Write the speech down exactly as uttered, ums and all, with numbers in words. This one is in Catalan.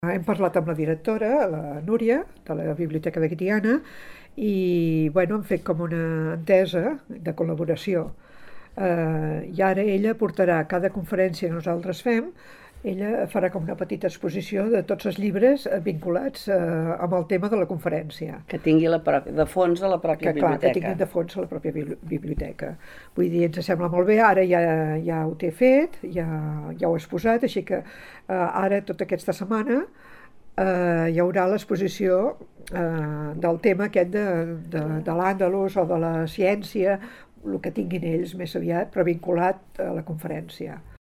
Hem parlat amb la directora, la Núria, de la Biblioteca de Guitiana, i bueno, hem fet com una entesa de col·laboració. Eh, I ara ella portarà cada conferència que nosaltres fem, ella farà com una petita exposició de tots els llibres eh, vinculats eh, amb el tema de la conferència. Que tingui la pròpia, de fons a la pròpia Que clar, que biblioteca. tinguin de fons a la pròpia bibli- biblioteca. Vull dir, ens sembla molt bé, ara ja, ja ho té fet, ja, ja ho he exposat, així que eh, ara, tota aquesta setmana, eh, hi haurà l'exposició eh, del tema aquest de, de, de l'Àndalus o de la ciència, el que tinguin ells més aviat, però vinculat a la conferència.